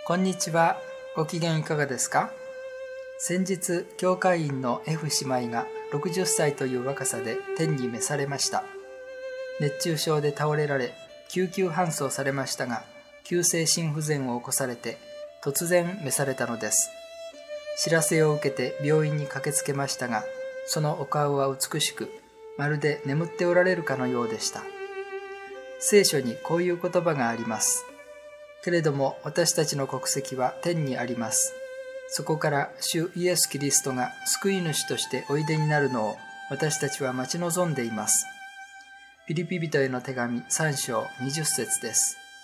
こんにちは。ご機嫌いかがですか？先日、教会員の F 姉妹が60歳という若さで天に召されました。熱中症で倒れられ、救急搬送されましたが、急性心不全を起こされて、突然召されたのです。知らせを受けて病院に駆けつけましたが、そのお顔は美しく、まるで眠っておられるかのようでした。聖書にこういう言葉があります。けれども私たちの国籍は天にあります。そこから主イエス・キリストが救い主としておいでになるのを私たちは待ち望んでいます。ピリピ人への手紙3章20節です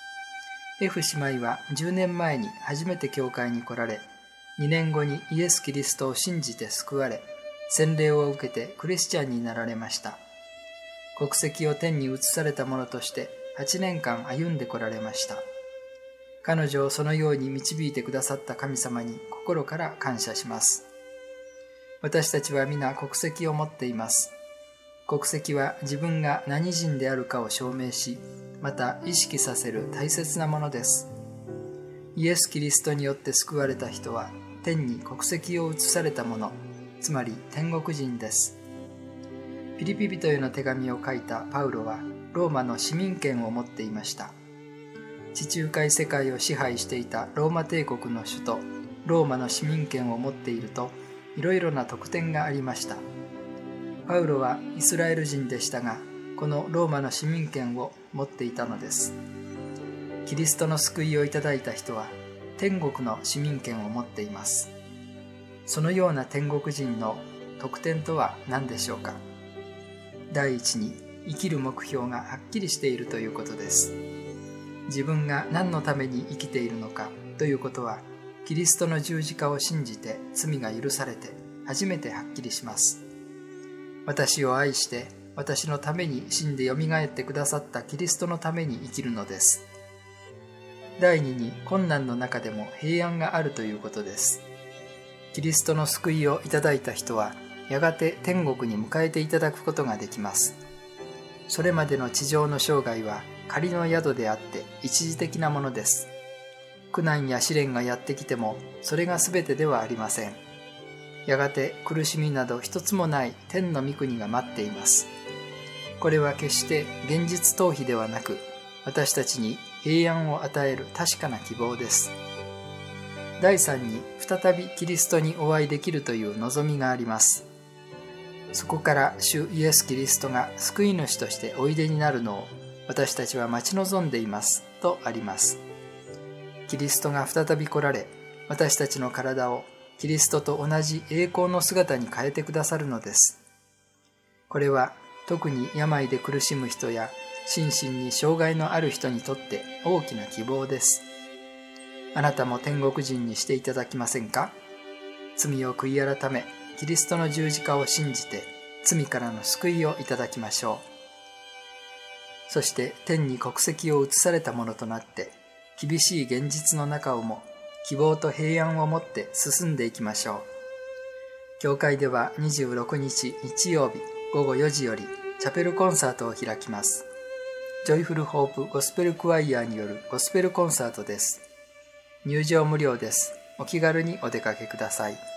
。F 姉妹は10年前に初めて教会に来られ、2年後にイエス・キリストを信じて救われ、洗礼を受けてクリスチャンになられました。国籍を天に移された者として8年間歩んでこられました。彼女をそのように導いてくださった神様に心から感謝します。私たちは皆国籍を持っています。国籍は自分が何人であるかを証明し、また意識させる大切なものです。イエス・キリストによって救われた人は天に国籍を移された者、つまり天国人です。ピリピ人への手紙を書いたパウロはローマの市民権を持っていました。地中海世界を支配していたローマ帝国の首都ローマの市民権を持っているといろいろな特典がありました。パウロはイスラエル人でしたが、このローマの市民権を持っていたのです。キリストの救いをいただいた人は天国の市民権を持っています。そのような天国人の特典とは何でしょうか？第一に、生きる目標がはっきりしているということです。自分が何のために生きているのかということは、キリストの十字架を信じて罪が許されて初めてはっきりします。私を愛して私のために死んでよみがえってくださったキリストのために生きるのです。第二に、困難の中でも平安があるということです。キリストの救いをいただいた人はやがて天国に迎えていただくことができます。それまでの地上の生涯は仮の宿であって一時的なものです。苦難や試練がやってきてもそれが全てではありません。やがて苦しみなど一つもない天の御国が待っています。これは決して現実逃避ではなく、私たちに平安を与える確かな希望です。第三に、再びキリストにお会いできるという望みがあります。そこから主イエス・キリストが救い主としておいでになるのを私たちは待ち望んでいますとあります。キリストが再び来られ、私たちの体をキリストと同じ栄光の姿に変えてくださるのです。これは特に病で苦しむ人や心身に障害のある人にとって大きな希望です。あなたも天国人にしていただきませんか？罪を悔い改め、キリストの十字架を信じて罪からの救いをいただきましょう。そして天に国籍を移されたものとなって、厳しい現実の中をも希望と平安を持って進んでいきましょう。教会では26日日曜日午後4時よりチャペルコンサートを開きます。ジョイフルホープゴスペルクワイヤーによるゴスペルコンサートです。入場無料です。お気軽にお出かけください。